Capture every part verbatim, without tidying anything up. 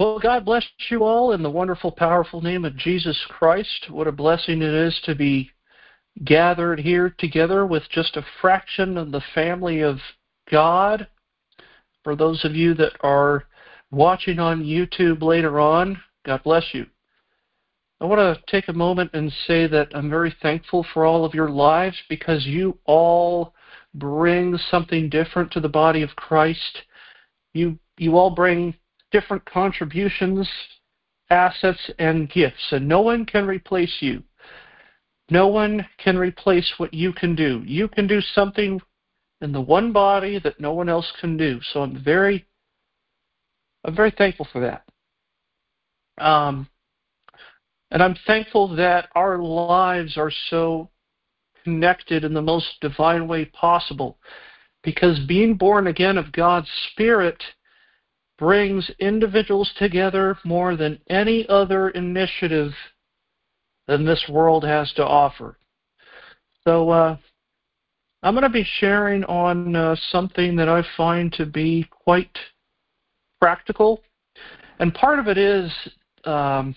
Well, God bless you all in the wonderful, powerful name of Jesus Christ. What a blessing it is to be gathered here together with just a fraction of the family of God. For those of you that are watching on YouTube later on, God bless you. I want to take a moment and say that I'm very thankful for all of your lives because you all bring something different to the body of Christ. You, you all bring different contributions, assets, and gifts, and no one can replace you. No one can replace what you can do. You can do something in the one body that no one else can do. So I'm very, I'm very thankful for that. Um, and I'm thankful that our lives are so connected in the most divine way possible, because being born again of God's Spirit brings individuals together more than any other initiative than this world has to offer. So uh, I'm going to be sharing on uh, something that I find to be quite practical. And part of it is um,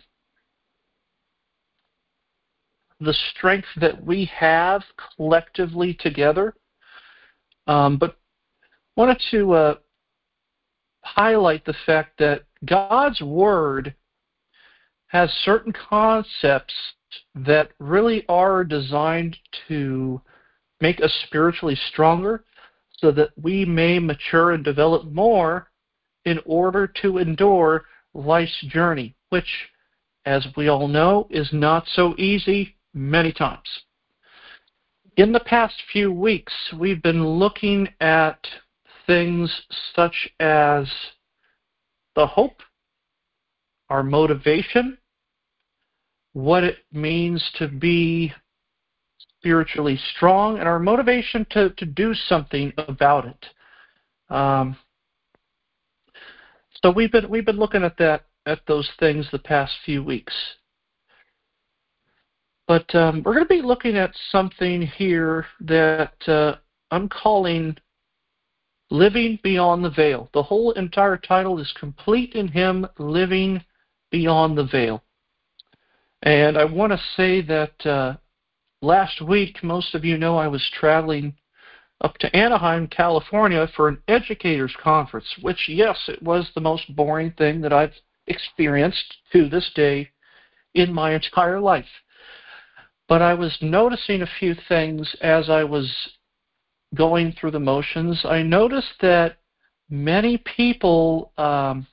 the strength that we have collectively together. Um, but wanted to uh, highlight the fact that God's Word has certain concepts that really are designed to make us spiritually stronger so that we may mature and develop more in order to endure life's journey, which, as we all know, is not so easy many times. In the past few weeks, we've been looking at things such as the hope, our motivation, what it means to be spiritually strong, and our motivation to, to do something about it. Um, so we've been we've been looking at that at those things the past few weeks. But um, we're going to be looking at something here that uh, I'm calling Living Beyond the Veil. The whole entire title is Complete in Him, Living Beyond the Veil. And I want to say that uh, last week, most of you know I was traveling up to Anaheim, California for an educators conference, which, yes, it was the most boring thing that I've experienced to this day in my entire life. But I was noticing a few things as I was going through the motions. I noticed that many people, um,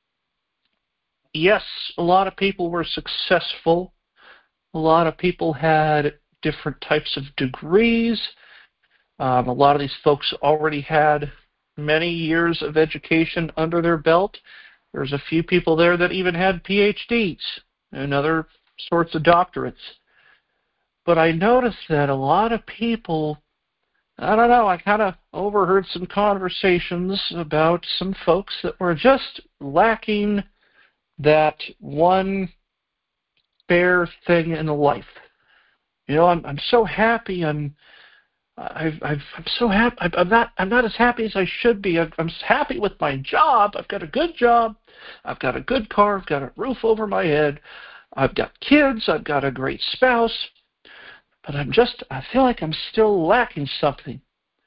yes, a lot of people were successful. A lot of people had different types of degrees. Um, a lot of these folks already had many years of education under their belt. There's a few people there that even had P H Ds and other sorts of doctorates. But I noticed that a lot of people, I don't know, I kind of overheard some conversations about some folks that were just lacking that one spare thing in life. You know, I'm I'm so happy. I'm I've, I've, I'm so happy. I'm not. I'm not as happy as I should be. I'm, I'm happy with my job. I've got a good job. I've got a good car. I've got a roof over my head. I've got kids. I've got a great spouse. But I'm just. I feel like I'm still lacking something.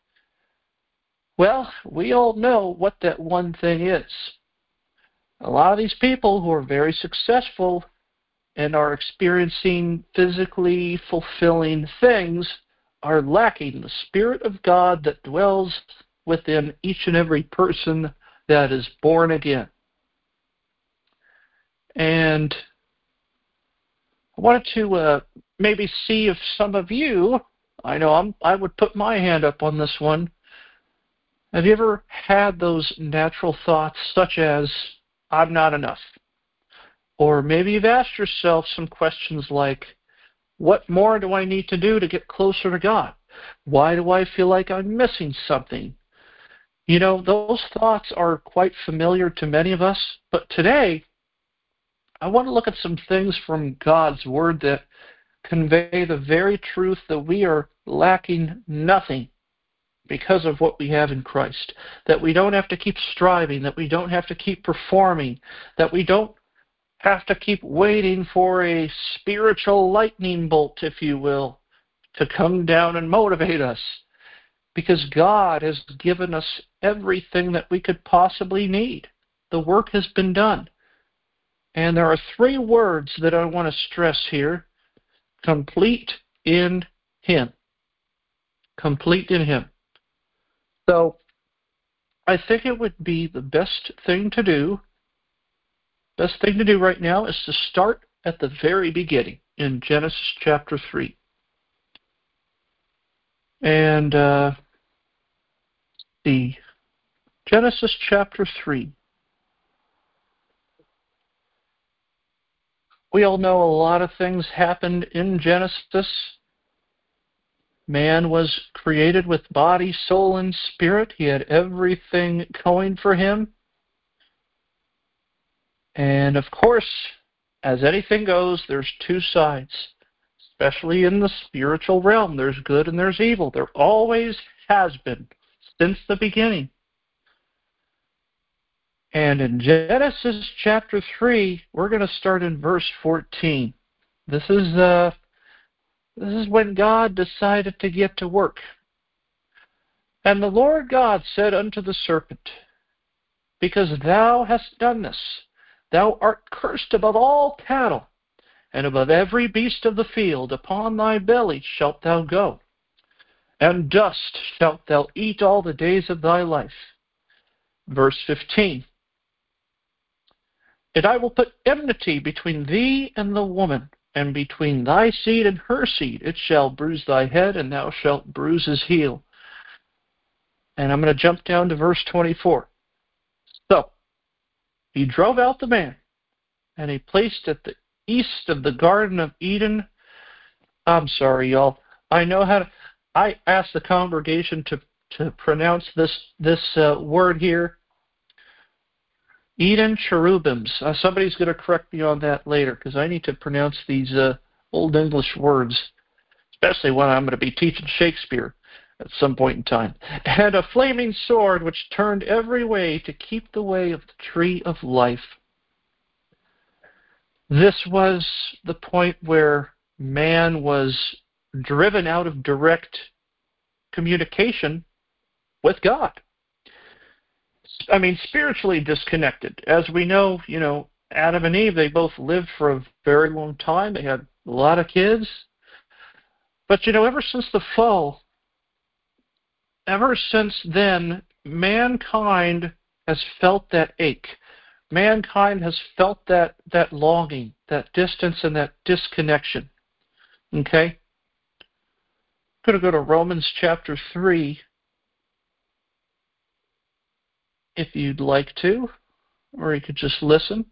Well, we all know what that one thing is. A lot of these people who are very successful and are experiencing physically fulfilling things are lacking the Spirit of God that dwells within each and every person that is born again. And I wanted to uh, maybe see if some of you, I know I'm, I would put my hand up on this one, have you ever had those natural thoughts such as, I'm not enough? Or maybe you've asked yourself some questions like, what more do I need to do to get closer to God? Why do I feel like I'm missing something? You know, those thoughts are quite familiar to many of us, but today I want to look at some things from God's Word that convey the very truth that we are lacking nothing. because of what we have in Christ. That we don't have to keep striving, that we don't have to keep performing, that we don't have to keep waiting for a spiritual lightning bolt, if you will, to come down and motivate us. Because God has given us everything that we could possibly need. The work has been done. And there are three words that I want to stress here. Complete in Him. Complete in Him. So, I think it would be the best thing to do, best thing to do right now is to start at the very beginning in Genesis chapter three. And uh, the Genesis chapter three. We all know a lot of things happened in Genesis. Man was created with body, soul, and spirit. He had everything going for him. And of course, as anything goes, there's two sides. Especially in the spiritual realm, there's good and there's evil. There always has been, since the beginning. And in Genesis chapter three, we're going to start in verse fourteen. This is uh, this is when God decided to get to work. And the Lord God said unto the serpent, Because thou hast done this, thou art cursed above all cattle, and above every beast of the field. Upon thy belly shalt thou go, and dust shalt thou eat all the days of thy life. Verse fifteen. And I will put enmity between thee and the woman, and between thy seed and her seed. It shall bruise thy head, and thou shalt bruise his heel. And I'm going to jump down to verse twenty-four. So, he drove out the man, and he placed at the east of the Garden of Eden. I'm sorry, y'all. I know how to. I asked the congregation to, to pronounce this, this uh, word here. Eden cherubims. Uh, somebody's going to correct me on that later, because I need to pronounce these uh, Old English words, especially when I'm going to be teaching Shakespeare at some point in time. And a flaming sword which turned every way to keep the way of the tree of life. This was the point where man was driven out of direct communication with God. I mean, spiritually disconnected. As we know, you know, Adam and Eve, they both lived for a very long time. They had a lot of kids. But, you know, ever since the fall, ever since then, mankind has felt that ache. Mankind has felt that, that longing, that distance, and that disconnection. Okay? I'm going to go to Romans chapter three, if you'd like to, or you could just listen.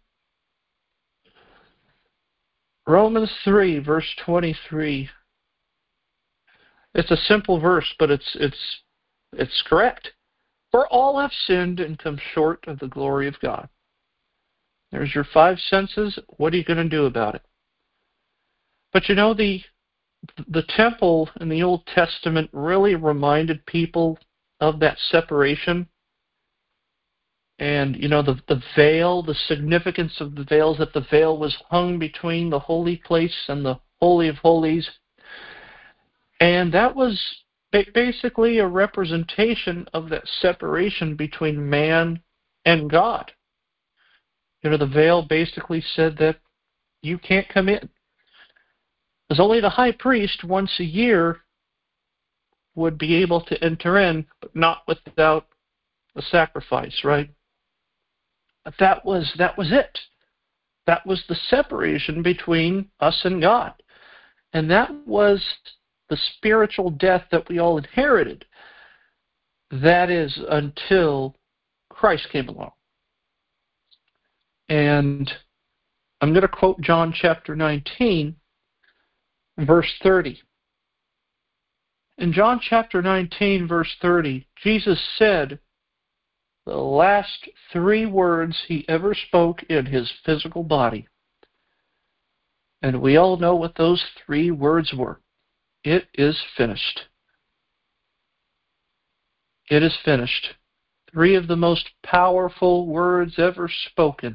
Romans three, verse twenty-three. It's a simple verse, but it's it's it's correct. For all have sinned and come short of the glory of God. There's your five senses. What are you going to do about it? But you know, the the temple in the Old Testament really reminded people of that separation. And, you know, the, the veil, the significance of the veils, that the veil was hung between the holy place and the Holy of Holies. And that was basically a representation of that separation between man and God. You know, the veil basically said that you can't come in. Because only the high priest once a year would be able to enter in, but not without a sacrifice, right? But that was that was it. That was the separation between us and God. And that was the spiritual death that we all inherited. That is until Christ came along. And I'm going to quote John chapter nineteen, verse thirty. In John chapter nineteen, verse thirty, Jesus said the last three words he ever spoke in his physical body. And we all know what those three words were. It is finished. It is finished. Three of the most powerful words ever spoken.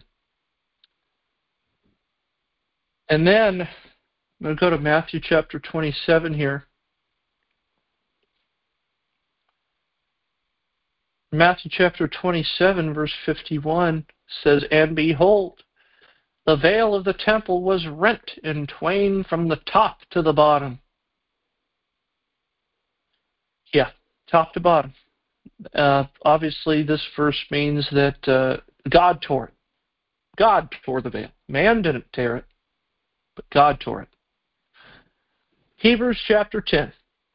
And then, I'm going to go to Matthew chapter twenty-seven here. Matthew chapter twenty-seven, verse fifty-one says, "And behold, the veil of the temple was rent in twain from the top to the bottom." Yeah, top to bottom. Uh, obviously, this verse means that uh, God tore it. God tore the veil. Man didn't tear it, but God tore it. Hebrews chapter ten.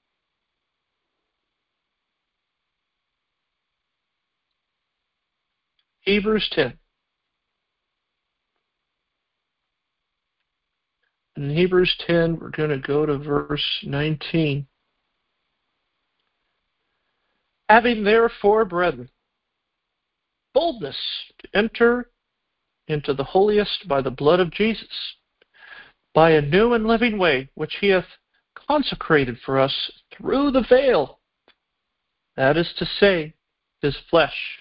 Hebrews ten. In Hebrews ten, we're going to go to verse nineteen. "Having therefore, brethren, boldness to enter into the holiest by the blood of Jesus, by a new and living way, which he hath consecrated for us through the veil, that is to say, his flesh."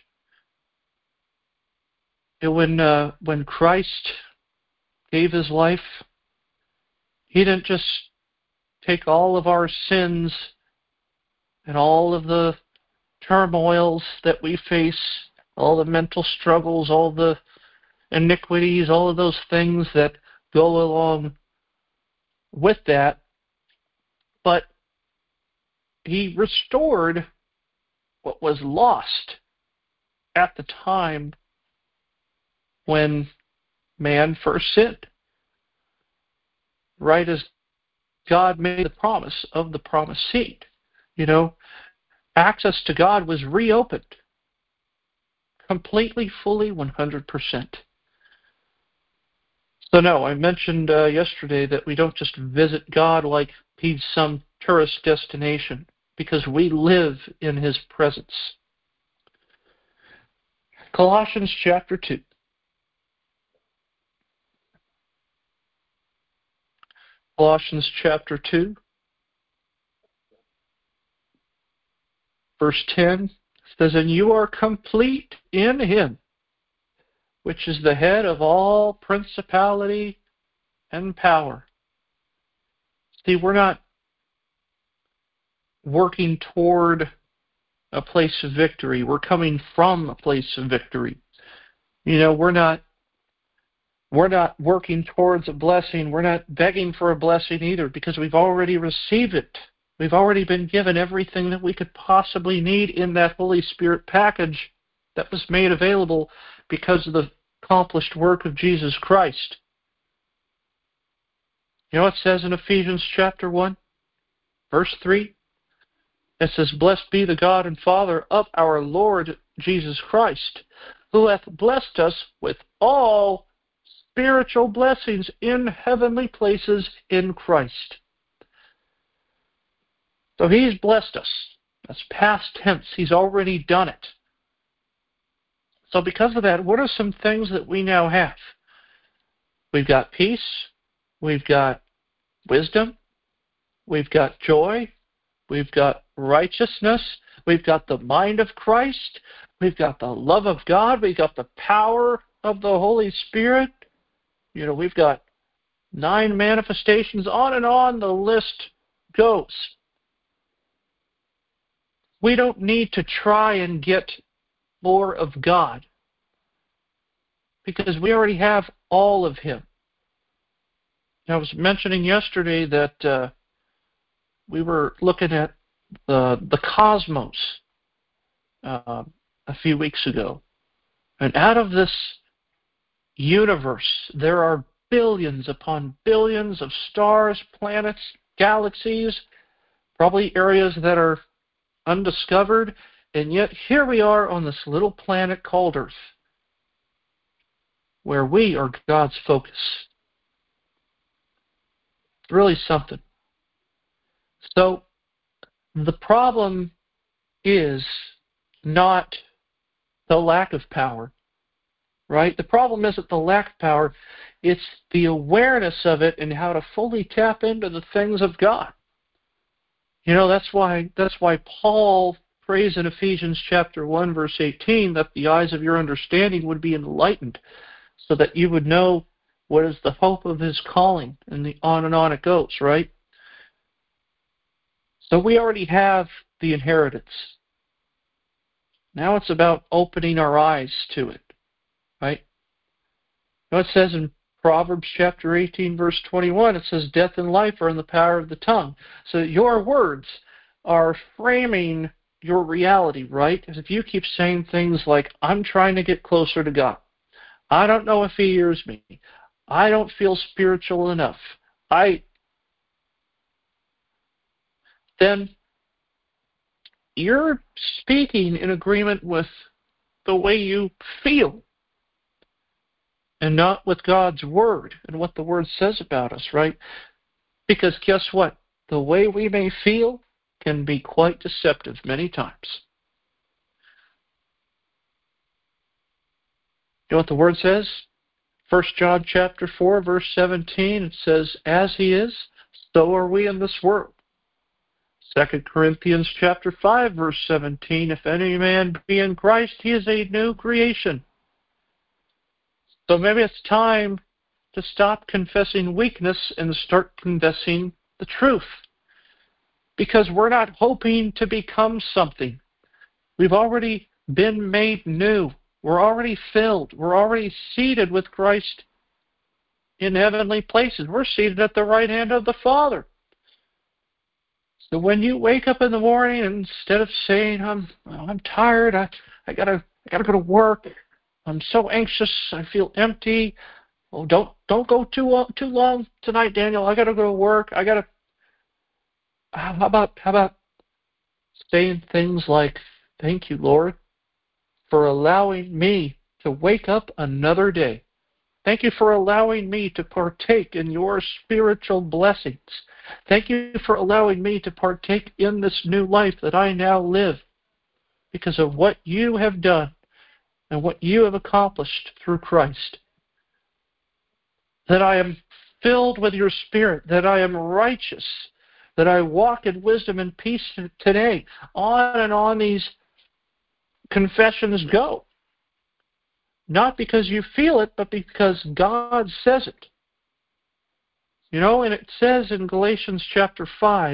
And when, uh, when Christ gave his life, he didn't just take all of our sins and all of the turmoils that we face, all the mental struggles, all the iniquities, all of those things that go along with that, but he restored what was lost at the time when man first sinned. Right as God made the promise of the promised seed. You know, access to God was reopened completely, fully, one hundred percent. So no, I mentioned uh, yesterday that we don't just visit God like he's some tourist destination, because we live in his presence. Colossians chapter two. Colossians chapter two, verse ten says, "And you are complete in him, which is the head of all principality and power." See, we're not working toward a place of victory. We're coming from a place of victory. You know, we're not we're not working towards a blessing. We're not begging for a blessing either, because we've already received it. We've already been given everything that we could possibly need in that Holy Spirit package that was made available because of the accomplished work of Jesus Christ. You know what it says in Ephesians chapter one, verse three? It says, "Blessed be the God and Father of our Lord Jesus Christ, who hath blessed us with all spiritual blessings in heavenly places in Christ." So he's blessed us. That's past tense. He's already done it. So because of that, what are some things that we now have? We've got peace. We've got wisdom. We've got joy. We've got righteousness. We've got the mind of Christ. We've got the love of God. We've got the power of the Holy Spirit. You know, we've got nine manifestations. On and on the list goes. We don't need to try and get more of God, because we already have all of him. I was mentioning yesterday that uh, we were looking at the, the cosmos uh, a few weeks ago. And out of this universe, there are billions upon billions of stars, planets, galaxies, probably areas that are undiscovered, and yet here we are on this little planet called Earth, where we are God's focus. It's really something. So the problem is not the lack of power, right? The problem isn't the lack of power, it's the awareness of it and how to fully tap into the things of God. You know, that's why that's why Paul prays in Ephesians chapter one, verse eighteen, that the eyes of your understanding would be enlightened, so that you would know what is the hope of his calling, and the on and on it goes, right? So we already have the inheritance. Now it's about opening our eyes to it, right? You know, it says in Proverbs chapter eighteen, verse twenty-one, it says, death and life are in the power of the tongue. So your words are framing your reality, right? If you keep saying things like, I'm trying to get closer to God. I don't know if he hears me. I don't feel spiritual enough. I then you're speaking in agreement with the way you feel and not with God's Word and what the Word says about us, right? Because guess what? The way we may feel can be quite deceptive many times. You know what the Word says? First John chapter four, verse seventeen, it says, as he is, so are we in this world. Second Corinthians chapter five, verse seventeen, if any man be in Christ, he is a new creation. So maybe it's time to stop confessing weakness and start confessing the truth. Because we're not hoping to become something. We've already been made new. We're already filled. We're already seated with Christ in heavenly places. We're seated at the right hand of the Father. So when you wake up in the morning, instead of saying, I'm I'm tired, I, I gotta I gotta go to work, I'm so anxious, I feel empty. Oh, don't don't go too too long tonight, Daniel. I gotta go to work. I gotta. How about how about saying things like, "Thank you, Lord, for allowing me to wake up another day. Thank you for allowing me to partake in your spiritual blessings. Thank you for allowing me to partake in this new life that I now live because of what you have done and what you have accomplished through Christ. That I am filled with your Spirit, that I am righteous, that I walk in wisdom and peace today." On and on these confessions go. Not because you feel it, but because God says it. You know, and it says in Galatians chapter five,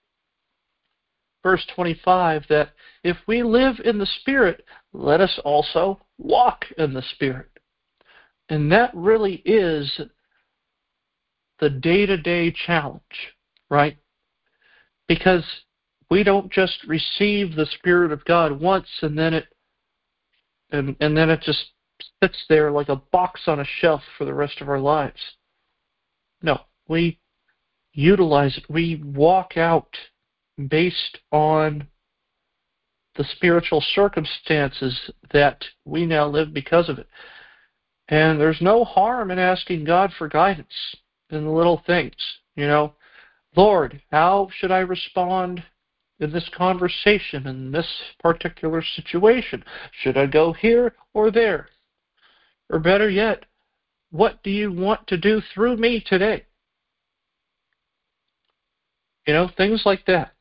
verse twenty-five, that if we live in the Spirit, let us also walk in the Spirit. And that really is the day-to-day challenge, right? Because we don't just receive the Spirit of God once and then it and, and then it just sits there like a box on a shelf for the rest of our lives. No, we utilize it. We walk out based on the spiritual circumstances that we now live because of it. And there's no harm in asking God for guidance in the little things. You know, Lord, how should I respond in this conversation, in this particular situation? Should I go here or there? Or better yet, what do you want to do through me today? You know, things like that.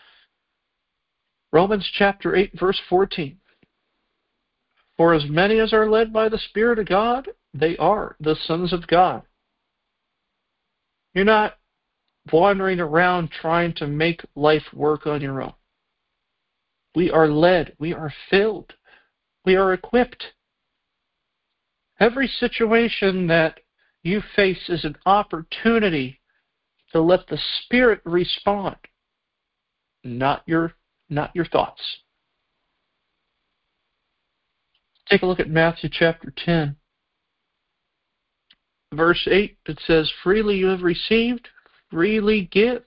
Romans chapter eight, verse fourteen. For as many as are led by the Spirit of God, they are the sons of God. You're not wandering around trying to make life work on your own. We are led. We are filled. We are equipped. Every situation that you face is an opportunity to let the Spirit respond, not your, not your thoughts. Take a look at Matthew chapter ten. Verse eight, it says, freely you have received, freely give.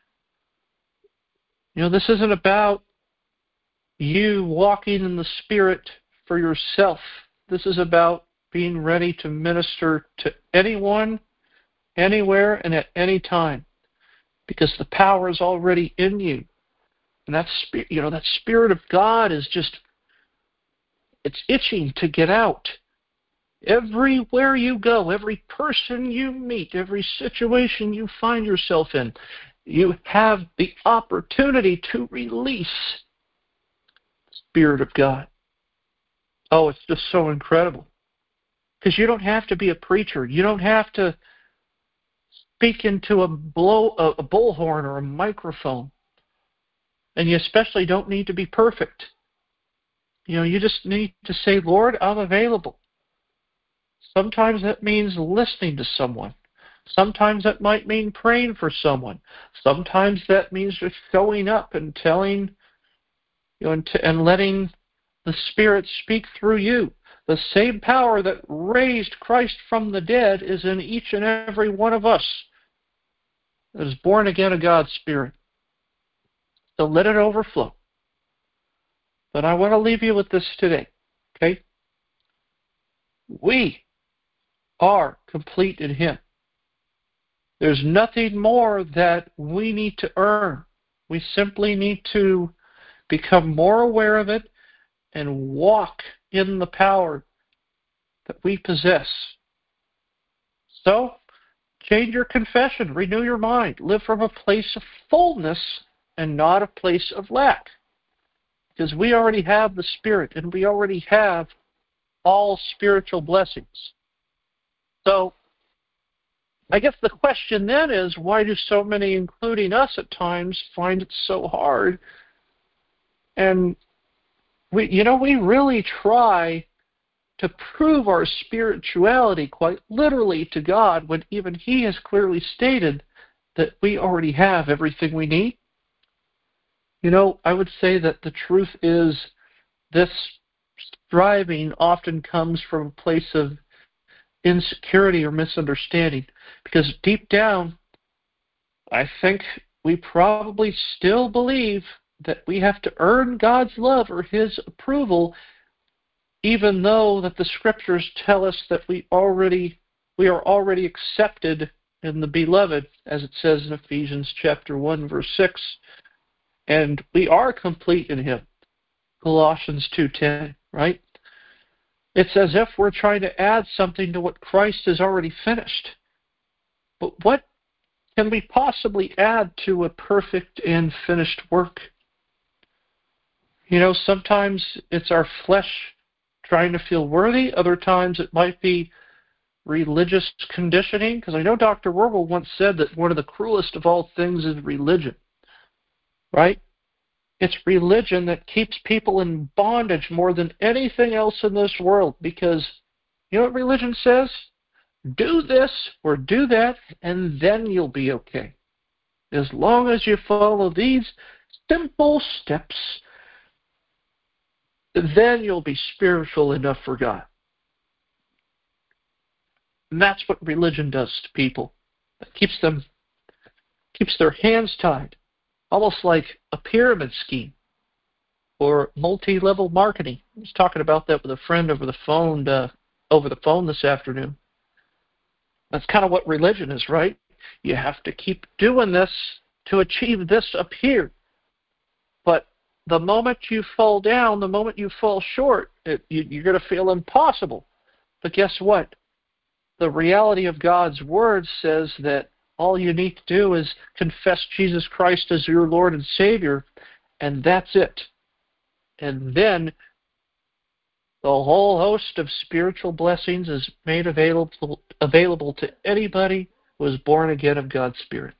You know, this isn't about you walking in the Spirit for yourself. This is about being ready to minister to anyone, anywhere, and at any time. Because the power is already in you. And that spirit, you know, that Spirit of God is just, it's itching to get out. Everywhere you go, every person you meet, every situation you find yourself in, you have the opportunity to release Spirit of God. Oh, it's just so incredible. Because you don't have to be a preacher. You don't have to speak into a blow a, a bullhorn or a microphone. And you especially don't need to be perfect. You know, you just need to say, Lord, I'm available. Sometimes that means listening to someone. Sometimes that might mean praying for someone. Sometimes that means just showing up and telling, you know, and, t- and letting the Spirit speak through you. The same power that raised Christ from the dead is in each and every one of us that is born again of God's Spirit. So let it overflow. But I want to leave you with this today, okay? We are complete in Him. There's nothing more that we need to earn. We simply need to become more aware of it and walk in the power that we possess. So, change your confession, renew your mind, live from a place of fullness and not a place of lack. Because we already have the Spirit and we already have all spiritual blessings. So, I guess the question then is, why do so many, including us at times, find it so hard? And we, you know, we really try to prove our spirituality quite literally to God when even He has clearly stated that we already have everything we need. You know, I would say that the truth is this striving often comes from a place of insecurity or misunderstanding. Because deep down, I think we probably still believe that we have to earn God's love or His approval, even though that the Scriptures tell us that we already we are already accepted in the Beloved, as it says in Ephesians chapter one, verse six, and we are complete in Him. Colossians two ten, right? It's as if we're trying to add something to what Christ has already finished. But what can we possibly add to a perfect and finished work? You know, sometimes it's our flesh trying to feel worthy. Other times it might be religious conditioning. Because I know Doctor Werwell once said that one of the cruelest of all things is religion. Right? It's religion that keeps people in bondage more than anything else in this world. Because, you know what religion says? Do this or do that, and then you'll be okay. As long as you follow these simple steps, then you'll be spiritual enough for God. And that's what religion does to people. It keeps them, keeps their hands tied, almost like a pyramid scheme or multi-level marketing. I was talking about that with a friend over the phone, uh, over the phone this afternoon. That's kind of what religion is, right? You have to keep doing this to achieve this up here. But the moment you fall down, the moment you fall short, it, you, you're going to feel impossible. But guess what? The reality of God's Word says that all you need to do is confess Jesus Christ as your Lord and Savior, and that's it. And then the whole host of spiritual blessings is made available, available to anybody who is born again of God's Spirit.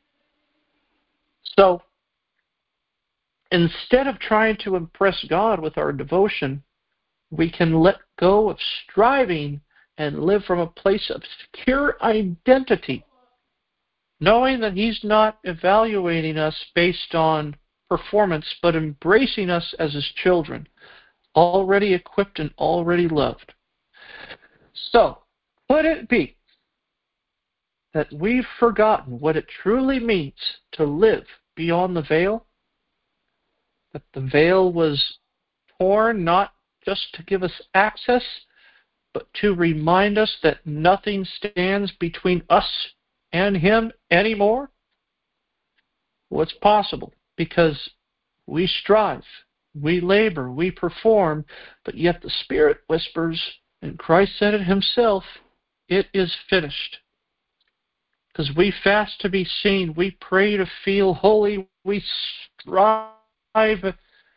So, instead of trying to impress God with our devotion, we can let go of striving and live from a place of secure identity, knowing that He's not evaluating us based on performance, but embracing us as His children, already equipped and already loved. So, could it be that we've forgotten what it truly means to live beyond the veil? That the veil was torn not just to give us access, but to remind us that nothing stands between us and Him anymore? Well, it's possible, because we strive, we labor, we perform, but yet the Spirit whispers, and Christ said it Himself, it is finished. Because we fast to be seen, we pray to feel holy, we strive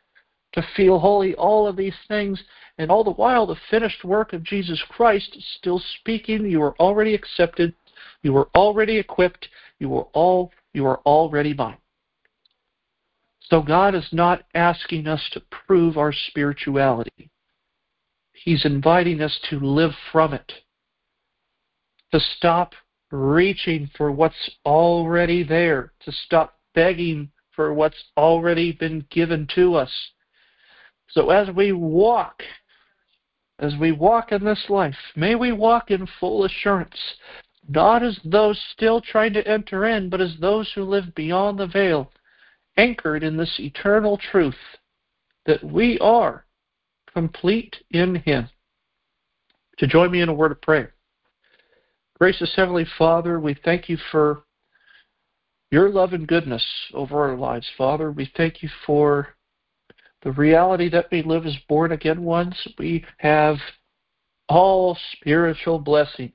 to feel holy, all of these things, and all the while the finished work of Jesus Christ is still speaking. You are already accepted. You are already equipped. You are all you are already mine. So God is not asking us to prove our spirituality. He's inviting us to live from it, to stop reaching for what's already there, to stop begging for what's already been given to us. So as we walk, as we walk in this life, may we walk in full assurance, not as those still trying to enter in, but as those who live beyond the veil, anchored in this eternal truth that we are complete in Him. To join me in a word of prayer. Gracious Heavenly Father, we thank you for your love and goodness over our lives, Father. We thank you for the reality that we live as born-again ones. We have all spiritual blessings.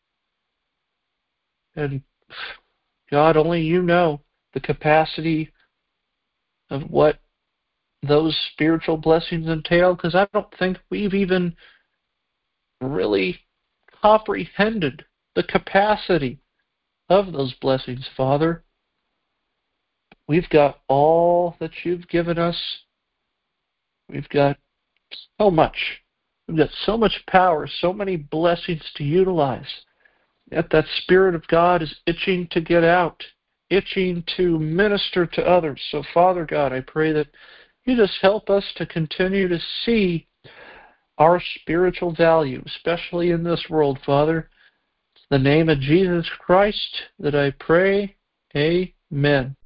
And God, only you know the capacity of what those spiritual blessings entail, because I don't think we've even really comprehended the capacity of those blessings, Father. We've got all that you've given us. We've got so much. We've got so much power, so many blessings to utilize. Yet that Spirit of God is itching to get out, itching to minister to others. So, Father God, I pray that you just help us to continue to see our spiritual value, especially in this world, Father. In the name of Jesus Christ that I pray, amen.